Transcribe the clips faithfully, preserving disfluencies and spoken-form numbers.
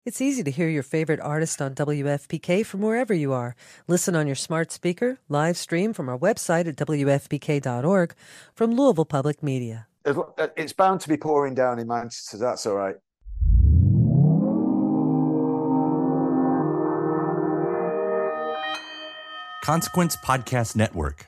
It's easy to hear your favorite artist on W F P K from wherever you are. Listen on your smart speaker, live stream from our website at W F P K dot org from Louisville Public Media. It's bound to be pouring down in Manchester. That's all right. Consequence Podcast Network.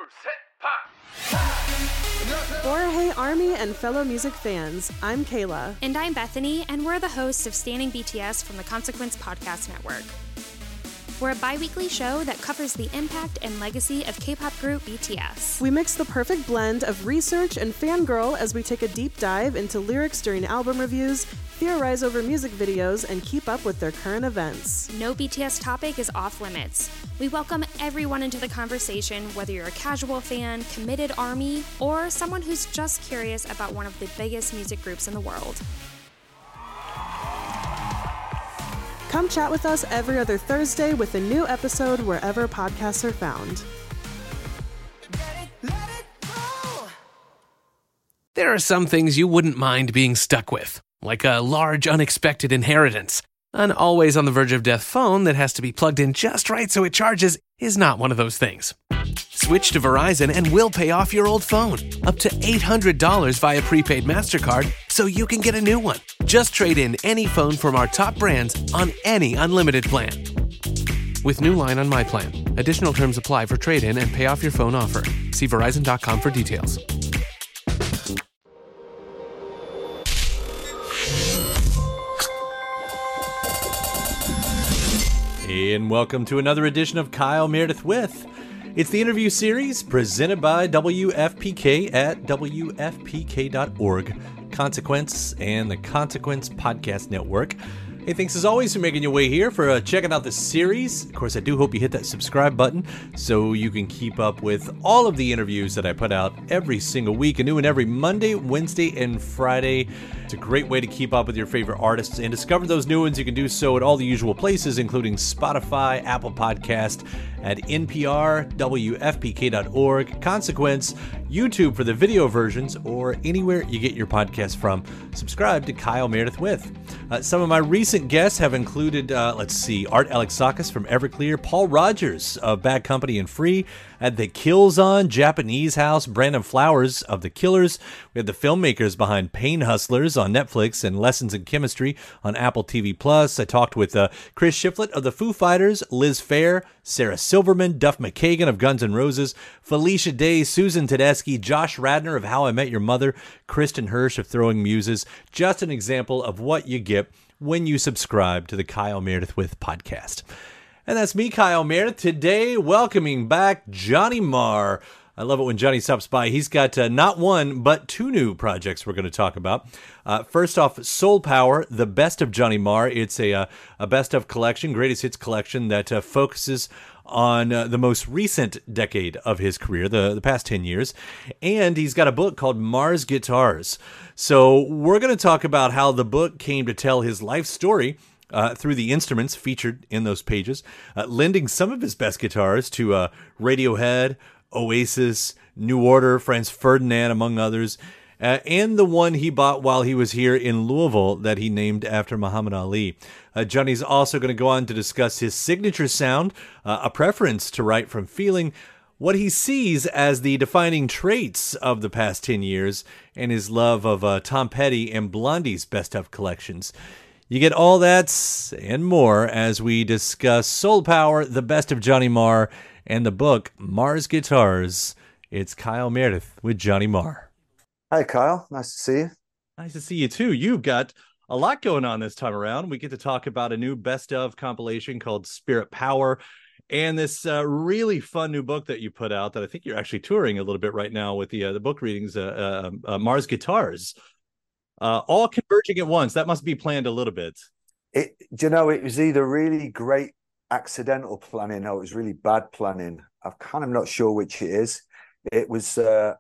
Hey Army and fellow music fans, I'm Kayla. And I'm Bethany, and we're the hosts of Standing B T S from the Consequence Podcast Network. We're a bi-weekly show that covers the impact and legacy of K-pop group B T S. We mix the perfect blend of research and fangirl as we take a deep dive into lyrics during album reviews, theorize over music videos, and keep up with their current events. No B T S topic is off limits. We welcome everyone into the conversation, whether you're a casual fan, committed ARMY, or someone who's just curious about one of the biggest music groups in the world. Come chat with us every other Thursday with a new episode wherever podcasts are found. There are some things you wouldn't mind being stuck with, like a large unexpected inheritance. An always on the verge of death phone that has to be plugged in just right so it charges is not one of those things. Switch to Verizon and we'll pay off your old phone, up to eight hundred dollars via prepaid MasterCard, so you can get a new one. Just trade in any phone from our top brands on any unlimited plan. With new line on My Plan. Additional terms apply for trade-in and pay off your phone offer. See Verizon dot com for details. And welcome to another edition of Kyle Meredith With. It's the interview series presented by W F P K at W F P K dot org, Consequence, and the Consequence Podcast Network. Hey, thanks as always for making your way here, for uh, checking out the series. Of course, I do hope you hit that subscribe button so you can keep up with all of the interviews that I put out every single week, a new one every Monday, Wednesday, and Friday. It's a great way to keep up with your favorite artists and discover those new ones. You can do so at all the usual places, including Spotify, Apple Podcast, at N P R, W F P K dot org, Consequence, YouTube for the video versions, or anywhere you get your podcast from. Subscribe to Kyle Meredith With. Uh, some of my recent guests have included, uh, let's see, Art Alexakis from Everclear, Paul Rogers of Bad Company and Free, had The Kills on, Japanese House, Brandon Flowers of The Killers. We had the filmmakers behind Pain Hustlers on Netflix and Lessons in Chemistry on Apple T V Plus. I talked with uh, Chris Shiflett of the Foo Fighters, Liz Phair, Sarah Silverman, Duff McKagan of Guns N' Roses, Felicia Day, Susan Tedeschi, Josh Radnor of How I Met Your Mother, Kristen Hirsch of Throwing Muses. Just an example of what you get when you subscribe to the Kyle Meredith With podcast. And that's me, Kyle Meredith, today welcoming back Johnny Marr. I love it when Johnny stops by. He's got uh, not one, but two new projects we're going to talk about. Uh, first off, Soul Power, the best of Johnny Marr. It's a, uh, a best of collection, greatest hits collection that uh, focuses on uh, the most recent decade of his career, the, the past ten years. And he's got a book called Marr's Guitars. So we're going to talk about how the book came to tell his life story Uh, through the instruments featured in those pages, uh, lending some of his best guitars to uh, Radiohead, Oasis, New Order, Franz Ferdinand, among others, uh, and the one he bought while he was here in Louisville that he named after Muhammad Ali. Uh, Johnny's also going to go on to discuss his signature sound, uh, a preference to write from feeling, what he sees as the defining traits of the past ten years, and his love of uh, Tom Petty and Blondie's best of collections. You get all that and more as we discuss Soul Power, the best of Johnny Marr, and the book Marr's Guitars. It's Kyle Meredith with Johnny Marr. Hi, Kyle. Nice to see you. Nice to see you, too. You've got a lot going on this time around. We get to talk about a new best of compilation called Spirit Power, and this uh, really fun new book that you put out that I think you're actually touring a little bit right now with the, uh, the book readings, uh, uh, uh, Marr's Guitars. Uh, all converging at once. That must be planned a little bit. It, do you know, it was either really great accidental planning or it was really bad planning. I'm kind of not sure which it is. It was uh,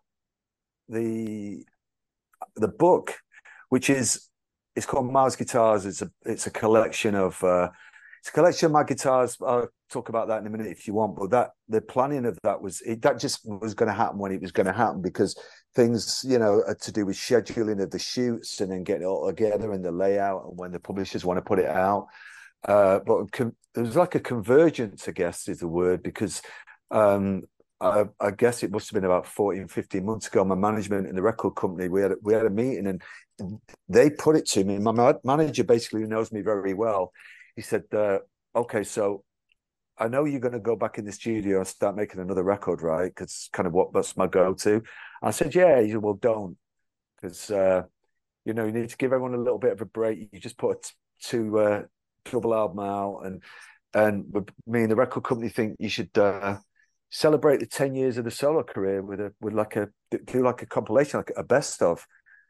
the the book, which is it's called Marr's Guitars. It's a it's a collection of uh, it's a collection of my guitars. I'll talk about that in a minute if you want. But that the planning of that was it, that just was going to happen when it was going to happen, because things, you know, are to do with scheduling of the shoots and then getting it all together and the layout and when the publishers want to put it out. Uh, but com- it was like a convergence, I guess, is the word, because um, I, I guess it must have been about fourteen, fifteen months ago. My management and the record company, we had we had a meeting, and they put it to me. My manager, basically, who knows me very well, he said, uh, okay, so I know you're going to go back in the studio and start making another record, right? Because it's kind of what that's my go-to. I said, yeah. He said, well, don't, because uh, you know, you need to give everyone a little bit of a break. You just put two uh, double album out, and and me and the record company think you should uh, celebrate the ten years of the solo career with a with like a do like a compilation, like a best of.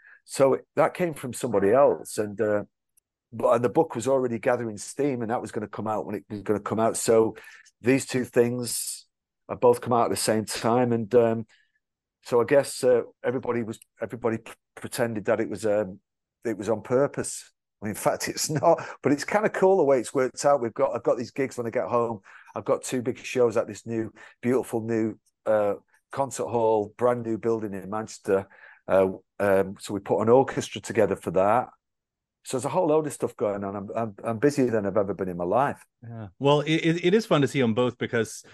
So that came from somebody else, and uh, but and the book was already gathering steam, and that was going to come out when it was going to come out. So these two things have both come out at the same time, and um, so I guess uh, everybody was everybody p- pretended that it was um, it was on purpose. Well, in fact, it's not. But it's kind of cool the way it's worked out. We've got I've got these gigs when I get home. I've got two big shows at this new, beautiful new uh, concert hall, brand new building in Manchester. Uh, um, so we put an orchestra together for that. So there's a whole load of stuff going on. I'm I'm, I'm busier than I've ever been in my life. Yeah. Well, it, it is fun to see them both because,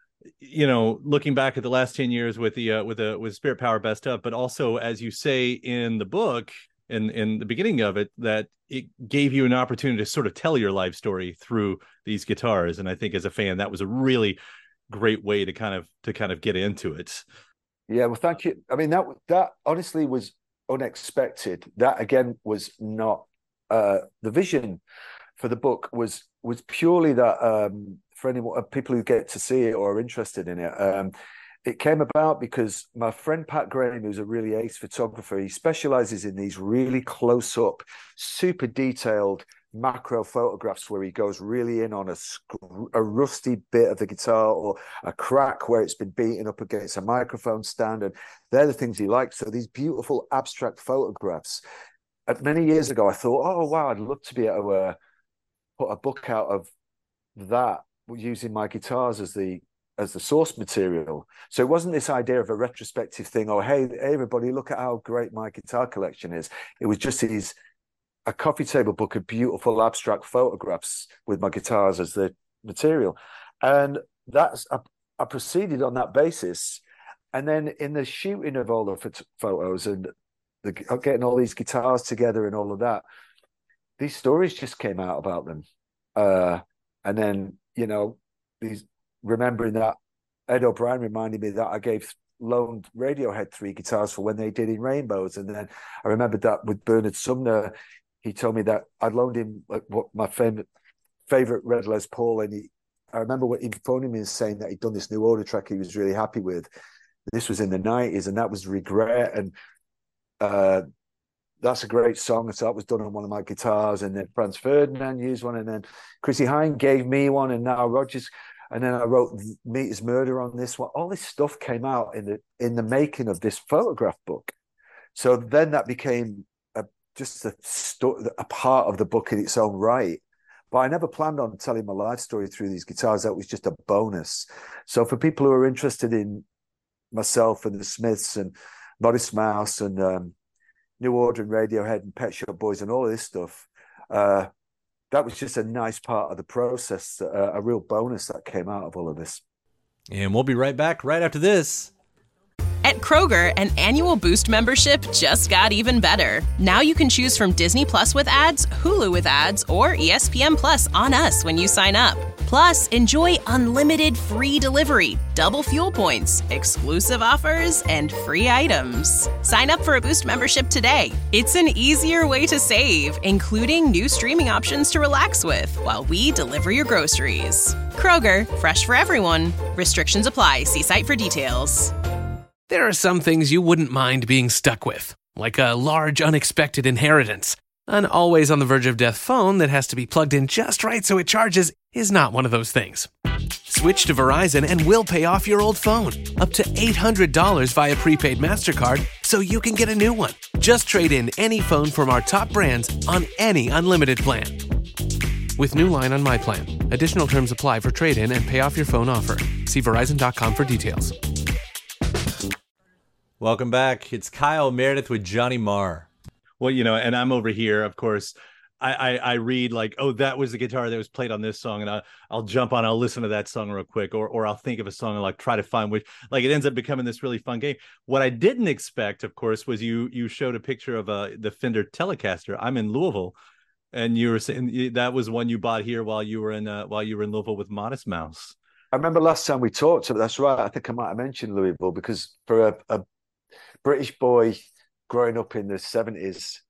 you know, looking back at the last ten years with the uh, with the with Spirit Power Best Of, but also, as you say in the book, in in the beginning of it, that it gave you an opportunity to sort of tell your life story through these guitars. And I think as a fan, that was a really great way to kind of to kind of get into it. Yeah, well, thank you. I mean, that that honestly was unexpected. That again was not uh, the vision for the book. Was was purely that um, for any people who get to see it or are interested in it. Um, it came about because my friend Pat Graham, who's a really ace photographer, he specializes in these really close up, super detailed macro photographs where he goes really in on a, a rusty bit of the guitar or a crack where it's been beaten up against a microphone stand, and they're the things he likes. So these beautiful abstract photographs. And many years ago I thought, oh wow, I'd love to be able to uh, put a book out of that using my guitars as the as the source material. So it wasn't this idea of a retrospective thing, or hey, hey everybody, look at how great my guitar collection is. It was just these a coffee table book of beautiful abstract photographs with my guitars as the material. And that's, I, I proceeded on that basis. And then in the shooting of all the photos and the, getting all these guitars together and all of that, these stories just came out about them. Uh, and then, you know, these remembering that Ed O'Brien reminded me that I gave loaned Radiohead three guitars for when they did In Rainbows. And then I remembered that with Bernard Sumner, he told me that I'd loaned him like what my favorite favorite Red Les Paul, and he, I remember what he phoning me and saying that he'd done this new order track he was really happy with. This was in the nineties, and that was Regret, and uh, that's a great song. So that was done on one of my guitars, and then Franz Ferdinand used one, and then Chrissy Hine gave me one, and now Rogers, and then I wrote Meet His Murder on this one. All this stuff came out in the in the making of this photograph book. So then that became just a, sto- a part of the book in its own right. But I never planned on telling my life story through these guitars. That was just a bonus. So for people who are interested in myself and the Smiths and Modest Mouse and um, New Order and Radiohead and Pet Shop Boys and all of this stuff, uh, that was just a nice part of the process, uh, a real bonus that came out of all of this. And we'll be right back right after this. At Kroger, an annual Boost membership just got even better. Now you can choose from Disney Plus with ads, Hulu with ads, or E S P N Plus on us when you sign up. Plus, enjoy unlimited free delivery, double fuel points, exclusive offers, and free items. Sign up for a Boost membership today. It's an easier way to save, including new streaming options to relax with while we deliver your groceries. Kroger, fresh for everyone. Restrictions apply. See site for details. There are some things you wouldn't mind being stuck with, like a large unexpected inheritance. An always on the verge of death phone that has to be plugged in just right so it charges is not one of those things. Switch to Verizon and we'll pay off your old phone, up to eight hundred dollars via prepaid MasterCard, so you can get a new one. Just trade in any phone from our top brands on any unlimited plan. with new line on My Plan. Additional terms apply for trade-in and pay off your phone offer. See Verizon dot com for details. Welcome back. It's Kyle Meredith with Johnny Marr. Well, you know, and I'm over here, of course. I, I, I read like, oh, that was the guitar that was played on this song, and I, I'll jump on, I'll listen to that song real quick, or or I'll think of a song and like try to find which, like it ends up becoming this really fun game. What I didn't expect, of course, was you you showed a picture of uh, the Fender Telecaster. I'm in Louisville, and you were saying that was one you bought here while you were in uh, while you were in Louisville with Modest Mouse. I remember last time we talked, so that's right. I think I might have mentioned Louisville because for a, a British boy growing up in the seventies,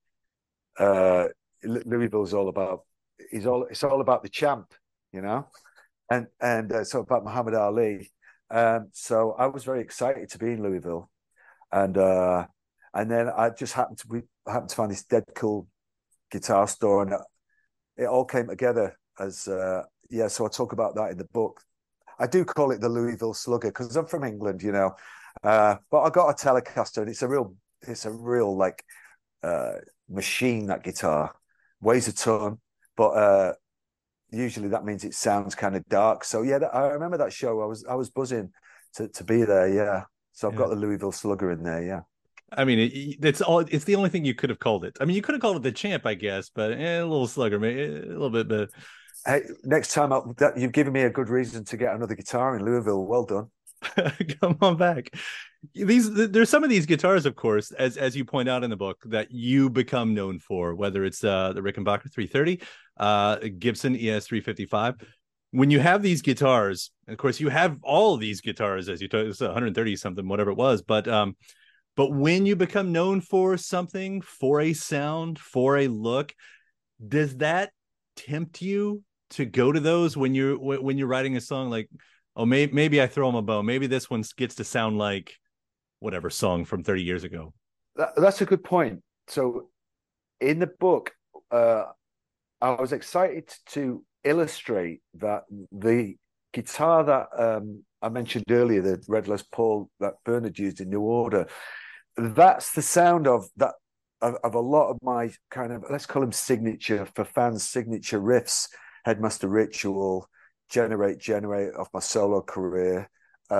uh, Louisville's all about it's all it's all about the champ, you know, and and uh, so about Muhammad Ali. Um, so I was very excited to be in Louisville, and uh, and then I just happened to we happened to find this dead cool guitar store, and it all came together as uh, yeah. So I talk about that in the book. I do call it the Louisville Slugger because I'm from England, you know, uh, but I got a Telecaster, and it's a real it's a real like uh, machine, that guitar. Weighs a ton, but uh, usually that means it sounds kind of dark. So yeah, I remember that show. I was I was buzzing to, to be there. Yeah, so I've yeah. got the Louisville Slugger in there. Yeah, I mean it, it's all. It's the only thing you could have called it. I mean, you could have called it the Champ, I guess, but eh, a little Slugger, maybe a little bit. But hey, next time I'll, that, you've given me a good reason to get another guitar in Louisville. Well done. Come on back. These there's some of these guitars, of course, as as you point out in the book, that you become known for, whether it's uh, the Rickenbacker three thirty, uh, Gibson E S three fifty-five. When you have these guitars, of course, you have all of these guitars, as you told, it's one hundred thirty something, whatever it was. But um, but when you become known for something, for a sound, for a look, does that tempt you to go to those when you're when you're writing a song like, oh, maybe maybe I throw them a bone. Maybe this one gets to sound like whatever song from thirty years ago. That, that's a good point. So in the book, uh, I was excited to illustrate that the guitar that um, I mentioned earlier, the Red Les Paul that Bernard used in New Order, that's the sound of that of, of a lot of my kind of, let's call them signature, for fans, signature riffs, Headmaster Ritual, Generate, Generate off my solo career.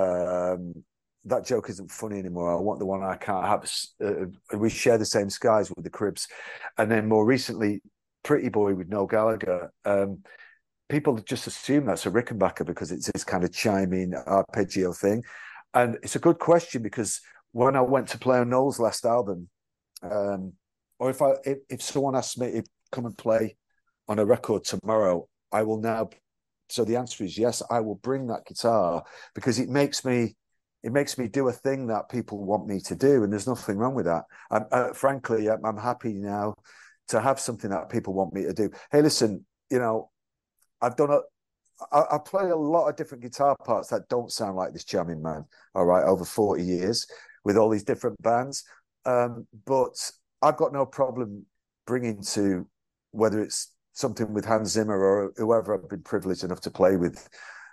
Um, that joke isn't funny anymore. I want the one I can't have. Uh, we share the same skies with the Cribs. And then more recently, Pretty Boy with Noel Gallagher. Um, people just assume that's a Rickenbacker because it's this kind of chiming arpeggio thing. And it's a good question because when I went to play on Noel's last album, um, or if I if, if someone asks me to come and play on a record tomorrow, I will now. So the answer is yes, I will bring that guitar because it makes me it makes me do a thing that people want me to do, and there's nothing wrong with that. I'm, uh, frankly, I'm, I'm happy now to have something that people want me to do. Hey, listen, you know, I've done a, I, I play a lot of different guitar parts that don't sound like this jamming man. All right, over forty years with all these different bands, um, but I've got no problem bringing to whether it's something with Hans Zimmer or whoever I've been privileged enough to play with.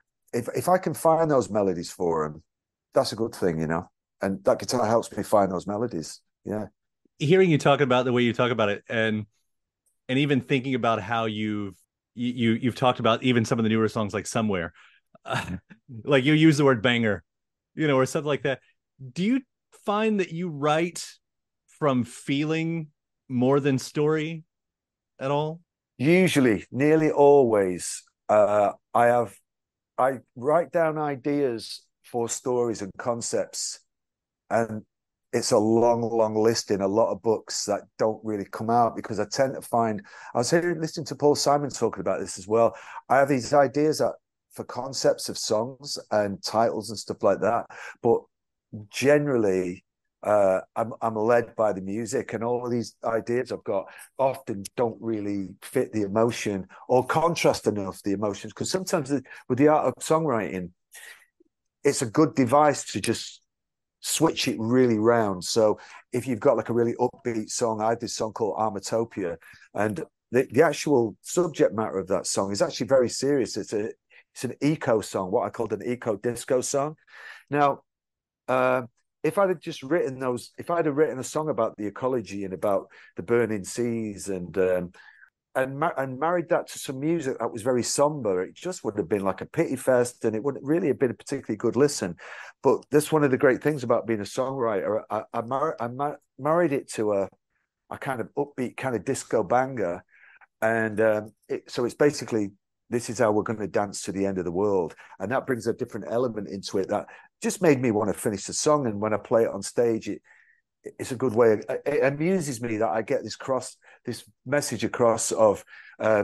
If if I can find those melodies for him, that's a good thing, you know. And that guitar helps me find those melodies. Yeah. Hearing you talk about the way you talk about it, and and even thinking about how you've you you've talked about even some of the newer songs like Somewhere, uh, like you use the word banger, you know, or something like that. Do you find that you write from feeling more than story at all? Usually, nearly always, uh, I have I write down ideas for stories and concepts, and it's a long, long list in a lot of books that don't really come out because I tend to find. I was hearing, listening to Paul Simon talking about this as well. I have these ideas that for concepts of songs and titles and stuff like that, but generally. Uh, I'm, I'm led by the music, and all of these ideas I've got often don't really fit the emotion or contrast enough the emotions, because sometimes with the art of songwriting, it's a good device to just switch it really round. So if you've got like a really upbeat song, I have this song called Armatopia, and the, the actual subject matter of that song is actually very serious. It's a it's an eco song, what I called an eco disco song. Now, uh, if I'd have just written those, if I'd have written a song about the ecology and about the burning seas and um, and mar- and married that to some music that was very somber, it just would have been like a pity fest, and it wouldn't really have been a particularly good listen. But that's one of the great things about being a songwriter. I, I, mar- I mar- married it to a, a kind of upbeat kind of disco banger, and um, it, so it's basically, this is how we're going to dance to the end of the world, and that brings a different element into it that just made me want to finish the song. And when I play it on stage, it it's a good way. It amuses me that I get this cross, this message across of uh,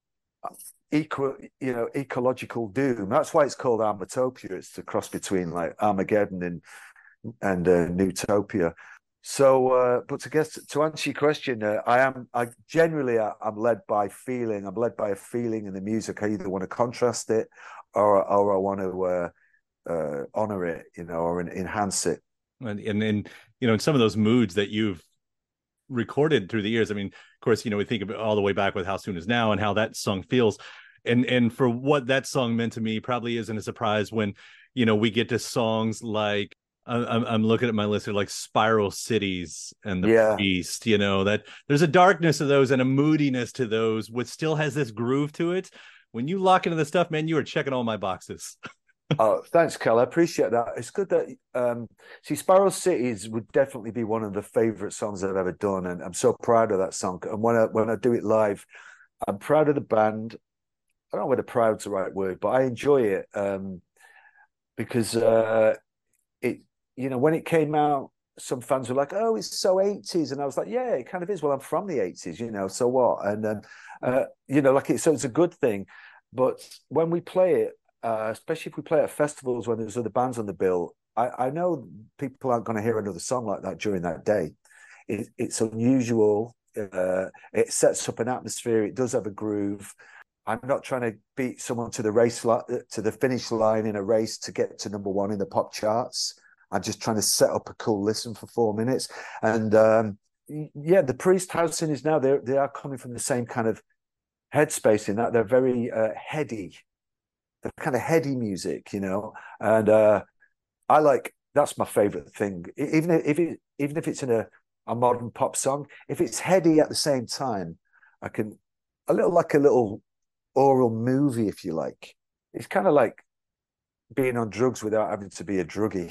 equal, you know, ecological doom. That's why it's called Armatopia. It's the cross between like Armageddon and and uh, Newtopia. So, uh, but to guess to answer your question, uh, I am I generally I, I'm led by feeling. I'm led by a feeling in the music. I either want to contrast it, or or I want to uh, uh, honor it, you know, or enhance it. And and, and you know, in some of those moods that you've recorded through the years, I mean, of course, you know, we think of it all the way back with How Soon Is Now and how that song feels, and and for what that song meant to me, probably isn't a surprise when, you know, we get to songs like, I'm I'm looking at my list here, like Spiral Cities and The Yeah. Priest. You know, that there's a darkness to those and a moodiness to those, which still has this groove to it. When you lock into the stuff, man, you are checking all my boxes. Oh, thanks, Cal. I appreciate that. It's good that um see, Spiral Cities would definitely be one of the favorite songs I've ever done, and I'm so proud of that song. And when I when I do it live, I'm proud of the band. I don't know whether proud's the right word, but I enjoy it um because uh it you know, when it came out, some fans were like, "Oh, it's so eighties," and I was like, "Yeah, it kind of is." Well, I'm from the eighties, you know, so what? And um, uh, you know, like it, so it's a good thing. But when we play it, uh, especially if we play at festivals when there's other bands on the bill, I, I know people aren't going to hear another song like that during that day. It, it's unusual. Uh, it sets up an atmosphere. It does have a groove. I'm not trying to beat someone to the race to the finish line in a race to get to number one in the pop charts. I'm just trying to set up a cool listen for four minutes. And um, yeah, the Priest, How Soon Is Now, they they are coming from the same kind of headspace in that they're very uh, heady. They're kind of heady music, you know. And uh, I like, that's my favorite thing. Even if it, even if it's in a, a modern pop song, if it's heady at the same time, I can, a little like a little oral movie, if you like. It's kind of like being on drugs without having to be a druggie.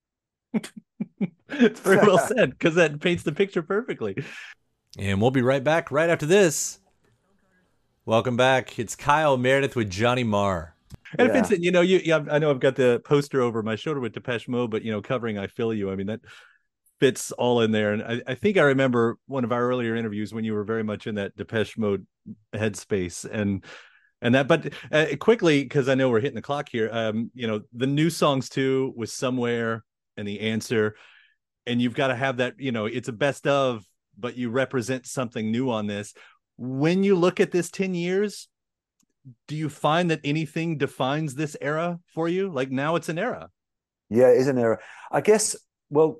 It's very well said, because that paints the picture perfectly. And we'll be right back right after this. Welcome back. It's Kyle Meredith with Johnny Marr. And yeah. Vincent, you know, you, yeah, I know I've got the poster over my shoulder with Depeche Mode, but, you know, covering I Feel You, I mean, that fits all in there. And I, I think I remember one of our earlier interviews when you were very much in that Depeche Mode headspace. And And that, but uh, quickly, because I know we're hitting the clock here, um, you know, the new songs too was Somewhere and The Answer. And you've got to have that, you know, it's a best of, but you represent something new on this. When you look at this ten years, do you find that anything defines this era for you? Like now it's an era. Yeah, it is an era. I guess, well,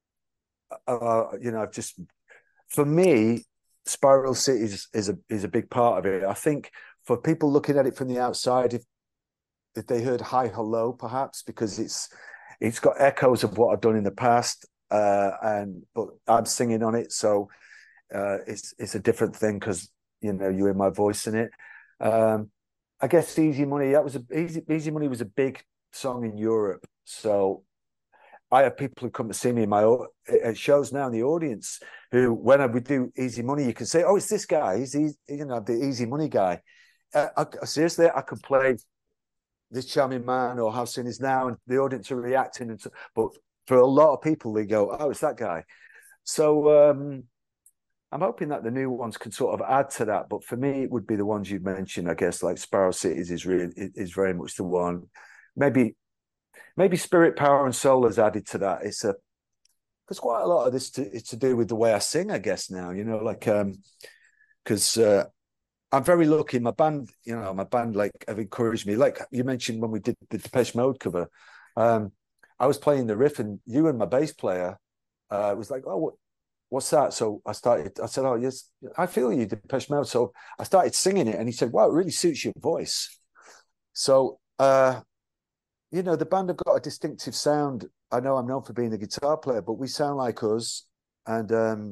uh, you know, I've just, for me, Spiral Cities is a, is a big part of it. I think for people looking at it from the outside, if if they heard Hi Hello, perhaps, because it's it's got echoes of what I've done in the past, uh, and but I'm singing on it, so uh, it's it's a different thing because you know you hear my voice in it. Um, I guess Easy Money, that was a Easy Easy Money was a big song in Europe, so I have people who come to see me in my at shows now in the audience who, when I would do Easy Money, you can say, "Oh, it's this guy. He's, he's you know the Easy Money guy." Uh, I, seriously, I could play This Charming Man or How Soon Is Now, and the audience are reacting. And so, but for a lot of people, they go, "Oh, it's that guy." So um, I'm hoping that the new ones can sort of add to that. But for me, it would be the ones you mentioned. I guess like Spiral Cities is really is very much the one. Maybe maybe Spirit, Power, and Soul has added to that. It's a because quite a lot of this to, is to do with the way I sing, I guess now. You know, like um, because. Uh, I'm very lucky. My band, you know, my band like have encouraged me. Like you mentioned when we did the Depeche Mode cover, um, I was playing the riff, and you and my bass player uh, was like, "Oh, what, what's that?" So I started. I said, "Oh, yes, I Feel You, Depeche Mode." So I started singing it, and he said, "Wow, it really suits your voice." So, uh, you know, the band have got a distinctive sound. I know I'm known for being a guitar player, but we sound like us, and um,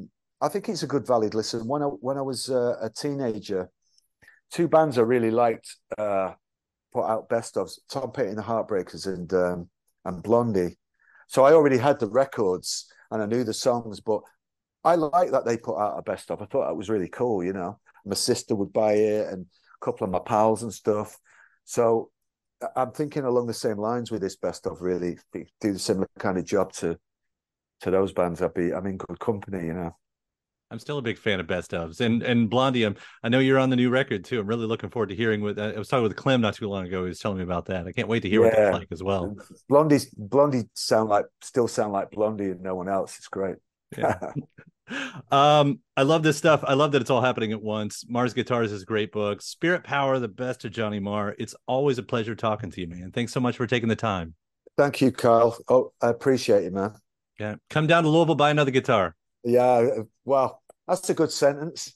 I think it's a good valid listen. When I when I was uh, a teenager, two bands I really liked uh, put out best ofs: Tom Petty and the Heartbreakers and um, and Blondie. So I already had the records and I knew the songs, but I like that they put out a best of. I thought that was really cool, you know. My sister would buy it and a couple of my pals and stuff. So I'm thinking along the same lines with this best of, really. Do the similar kind of job to to those bands. I'd be I'm in good company, you know. I'm still a big fan of best ofs, and and Blondie. I'm, I know you're on the new record too. I'm really looking forward to hearing what I was talking with Clem not too long ago. He was telling me about that. I can't wait to hear yeah. what that's like as well. Blondie, Blondie sound like still sound like Blondie and no one else. It's great. Yeah. um, I love this stuff. I love that it's all happening at once. Mars Guitars is a great book. Spirit Power, the best of Johnny Marr. It's always a pleasure talking to you, man. Thanks so much for taking the time. Thank you, Kyle. Oh, I appreciate it, man. Yeah, come down to Louisville, buy another guitar. Yeah, well. That's a good sentence.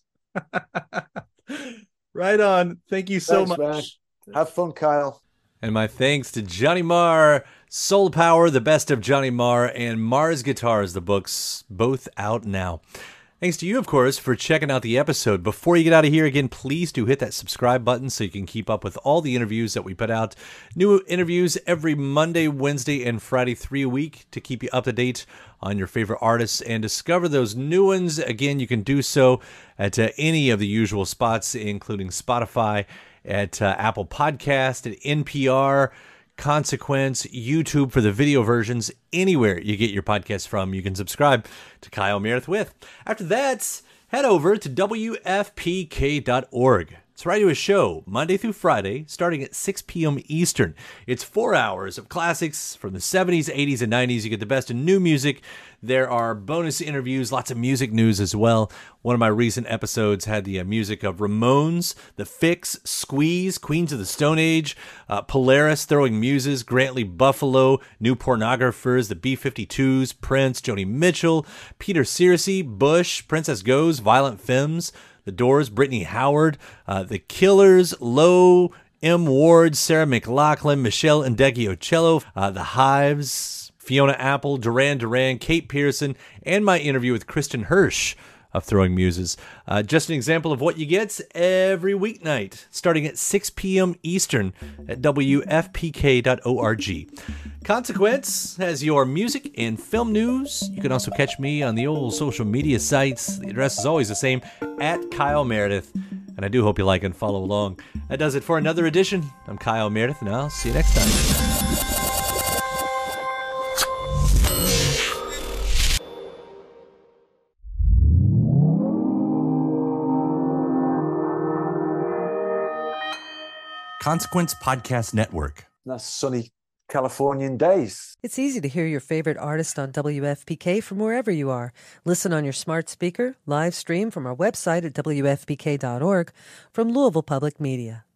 Right on. Thank you so Thanks, much. Man. Have fun, Kyle. And my thanks to Johnny Marr, Soul Power, the best of Johnny Marr, and Mars Guitars, the books, both out now. Thanks to you, of course, for checking out the episode. Before you get out of here, again, please do hit that subscribe button so you can keep up with all the interviews that we put out. New interviews every Monday, Wednesday, and Friday, three a week to keep you up to date on your favorite artists and discover those new ones. Again, you can do so at uh, any of the usual spots, including Spotify, at uh, Apple Podcast, at N P R, Consequence, YouTube for the video versions. Anywhere you get your podcast from, you can subscribe to Kyle Meredith With. After that, head over to W F P K dot org. It's right to a show Monday through Friday, starting at six p.m. Eastern. It's four hours of classics from the seventies, eighties, and nineties. You get the best of new music. There are bonus interviews, lots of music news as well. One of my recent episodes had the uh, music of Ramones, The Fix, Squeeze, Queens of the Stone Age, uh, Polaris, Throwing Muses, Grantley Buffalo, New Pornographers, the B fifty-twos, Prince, Joni Mitchell, Peter Searcy, Bush, Princess Goes, Violent Femmes, The Doors, Brittany Howard, uh, The Killers, Low, M. Ward, Sarah McLachlan, Michelle Indegiocello, uh, The Hives, Fiona Apple, Duran Duran, Kate Pearson, and my interview with Kristen Hirsch of Throwing Muses. Uh, just an example of what you get every weeknight, starting at six p.m. Eastern at W F P K dot org. Consequence has your music and film news. You can also catch me on the old social media sites. The address is always the same, at Kyle Meredith. And I do hope you like and follow along. That does it for another edition. I'm Kyle Meredith, and I'll see you next time. Consequence Podcast Network. That's sunny Californian days. It's easy to hear your favorite artist on W F P K from wherever you are. Listen on your smart speaker, live stream from our website at W F P K dot org, from Louisville Public Media.